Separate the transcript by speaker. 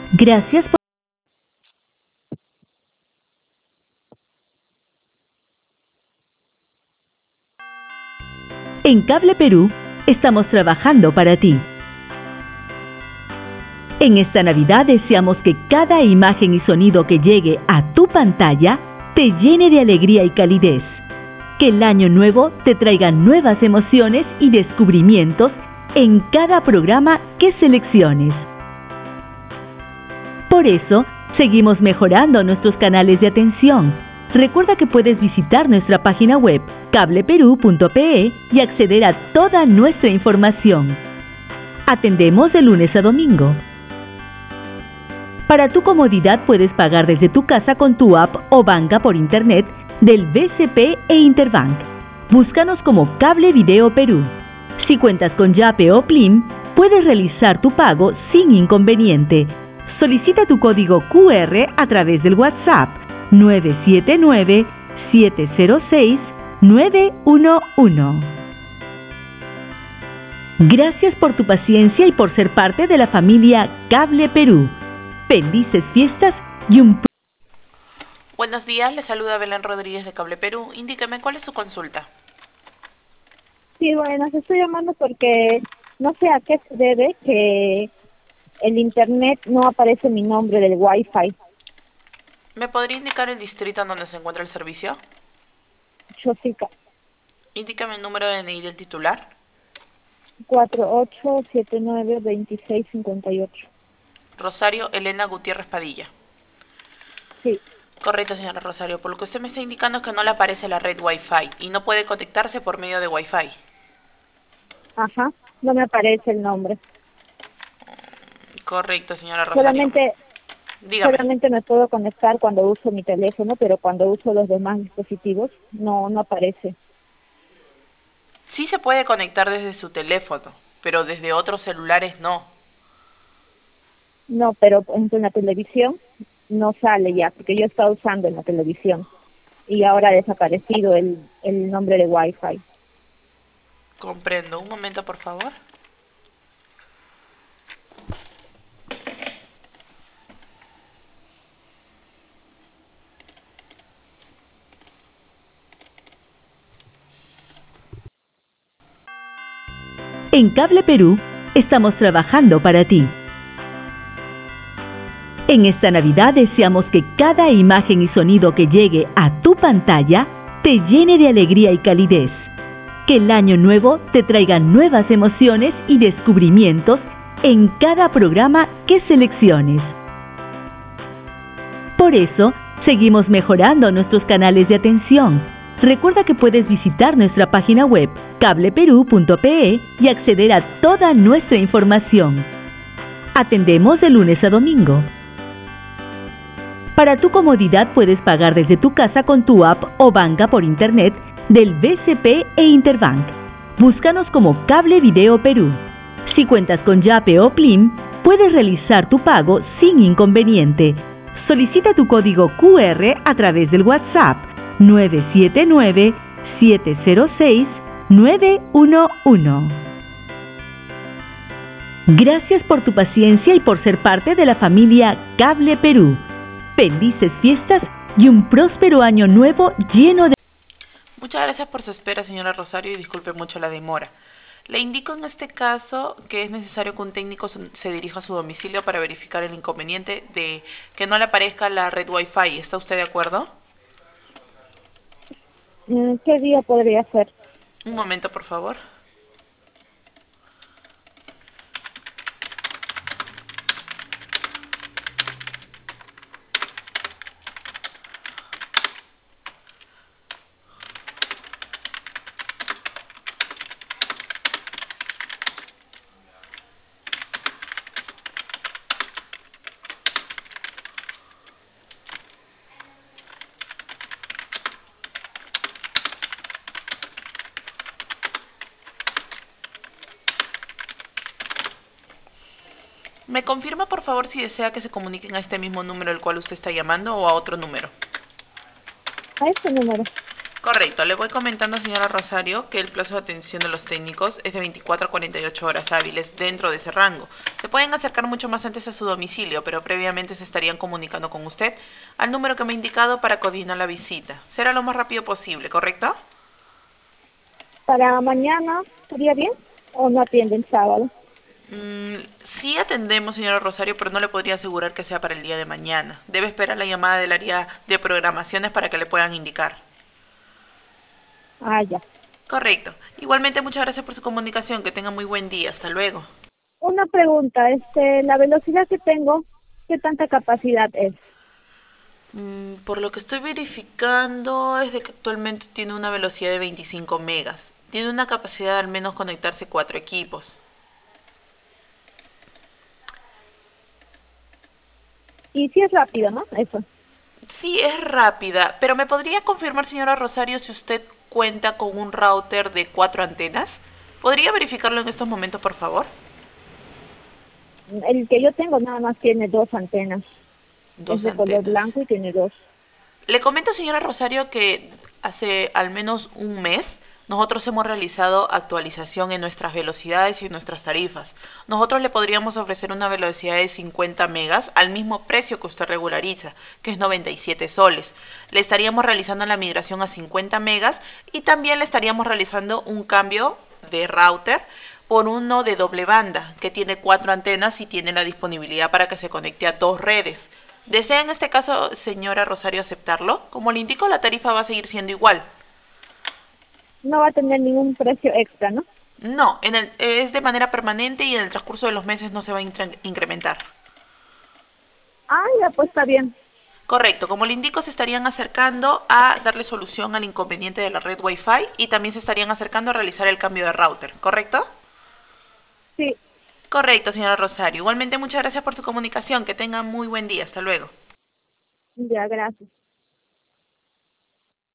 Speaker 1: Gracias por... En Cable Perú estamos trabajando para ti. En esta Navidad deseamos que cada imagen y sonido que llegue a tu pantalla te llene de alegría y calidez. Que el año nuevo te traiga nuevas emociones y descubrimientos en cada programa que selecciones. Por eso, seguimos mejorando nuestros canales de atención. Recuerda que puedes visitar nuestra página web cableperú.pe y acceder a toda nuestra información. Atendemos de lunes a domingo. Para tu comodidad puedes pagar desde tu casa con tu app o banca por internet del BCP e Interbank. Búscanos como Cable Video Perú. Si cuentas con Yape o Plim, puedes realizar tu pago sin inconveniente. Solicita tu código QR a través del WhatsApp 979-706-911. Gracias por tu paciencia y por ser parte de la familia Cable Perú. Felices fiestas y un...
Speaker 2: Buenos días, le saluda Belén Rodríguez de Cable Perú. Indíqueme, ¿cuál es su consulta?
Speaker 3: Sí, bueno, estoy llamando porque no sé a qué se debe que el internet no aparece mi nombre del Wi-Fi.
Speaker 2: ¿Me podría indicar el distrito en donde se encuentra el servicio?
Speaker 3: Chosica,
Speaker 2: Indícame el número de DNI del titular.
Speaker 3: 48792658.
Speaker 2: Rosario Elena Gutiérrez Padilla.
Speaker 3: Sí,
Speaker 2: Correcto, señora Rosario. Por lo que usted me está indicando es que no le aparece la red Wi-Fi y no puede conectarse por medio de Wi-Fi.
Speaker 3: ajá, no me aparece el nombre.
Speaker 2: Correcto, señora Rosario. Dígame.
Speaker 3: Solamente me puedo conectar cuando uso mi teléfono, pero cuando uso los demás dispositivos no aparece.
Speaker 2: Sí se puede conectar desde su teléfono, pero desde otros celulares no.
Speaker 3: No, pero por ejemplo en la televisión no sale ya, porque yo estaba usando en la televisión y ahora ha desaparecido el nombre de Wi-Fi.
Speaker 2: Comprendo. Un momento, por favor.
Speaker 1: En Cable Perú estamos trabajando para ti. En esta Navidad deseamos que cada imagen y sonido que llegue a tu pantalla te llene de alegría y calidez. Que el año nuevo te traiga nuevas emociones y descubrimientos en cada programa que selecciones. Por eso, seguimos mejorando nuestros canales de atención. Recuerda que puedes visitar nuestra página web cableperú.pe y acceder a toda nuestra información. Atendemos de lunes a domingo. Para tu comodidad puedes pagar desde tu casa con tu app o banca por internet del BCP e Interbank. Búscanos como Cable Video Perú. Si cuentas con Yape o Plim, puedes realizar tu pago sin inconveniente. Solicita tu código QR a través del WhatsApp 979-706-911. Gracias por tu paciencia y por ser parte de la familia Cable Perú. Felices fiestas y un próspero año nuevo lleno de...
Speaker 2: Muchas gracias por su espera, señora Rosario, y disculpe mucho la demora. Le indico en este caso que es necesario que un técnico se dirija a su domicilio para verificar el inconveniente de que no le aparezca la red Wi-Fi. ¿Está usted de acuerdo?
Speaker 3: ¿Qué día podría ser?
Speaker 2: Un momento, por favor. ¿Me confirma, por favor, si desea que se comuniquen a este mismo número al cual usted está llamando o a otro número?
Speaker 3: A este número.
Speaker 2: Correcto, le voy comentando, señora Rosario, que el plazo de atención de los técnicos es de 24 a 48 horas hábiles dentro de ese rango. Se pueden acercar mucho más antes a su domicilio, pero previamente se estarían comunicando con usted al número que me ha indicado para coordinar la visita. Será lo más rápido posible, ¿correcto?
Speaker 3: ¿Para mañana sería bien o no atienden sábado?
Speaker 2: Sí atendemos, señora Rosario, pero no le podría asegurar que sea para el día de mañana. Debe esperar la llamada del área de programaciones para que le puedan indicar.
Speaker 3: Ah, ya.
Speaker 2: Correcto. Igualmente, muchas gracias por su comunicación. Que tenga muy buen día. Hasta luego.
Speaker 3: Una pregunta, la velocidad que tengo, ¿qué tanta capacidad es?
Speaker 2: Por lo que estoy verificando es de que actualmente tiene una velocidad de 25 megas. Tiene una capacidad de al menos conectarse 4 equipos.
Speaker 3: Y sí es rápido, ¿no? Eso.
Speaker 2: Sí, es rápida, pero ¿me podría confirmar, señora Rosario, si usted cuenta con un router de 4 antenas? ¿Podría verificarlo en estos momentos, por favor?
Speaker 3: El que yo tengo nada más tiene dos antenas. Es
Speaker 2: Dos
Speaker 3: de color
Speaker 2: antenas.
Speaker 3: blanco y tiene dos.
Speaker 2: Le comento, señora Rosario, que hace al menos un mes nosotros hemos realizado actualización en nuestras velocidades y en nuestras tarifas. Nosotros le podríamos ofrecer una velocidad de 50 megas al mismo precio que usted regulariza, que es 97 soles. Le estaríamos realizando la migración a 50 megas y también le estaríamos realizando un cambio de router por uno de doble banda, que tiene 4 antenas y tiene la disponibilidad para que se conecte a 2 redes. ¿Desea en este caso, señora Rosario, aceptarlo? Como le indico, la tarifa va a seguir siendo igual.
Speaker 3: No va a tener ningún precio extra, ¿no?
Speaker 2: No, es de manera permanente y en el transcurso de los meses no se va a incrementar.
Speaker 3: Ah, ya, pues está bien.
Speaker 2: Correcto, como le indico, se estarían acercando a darle solución al inconveniente de la red Wi-Fi y también se estarían acercando a realizar el cambio de router, ¿correcto?
Speaker 3: Sí,
Speaker 2: Correcto, señora Rosario. Igualmente, muchas gracias por su comunicación. Que tenga muy buen día. Hasta luego.
Speaker 3: ya, gracias.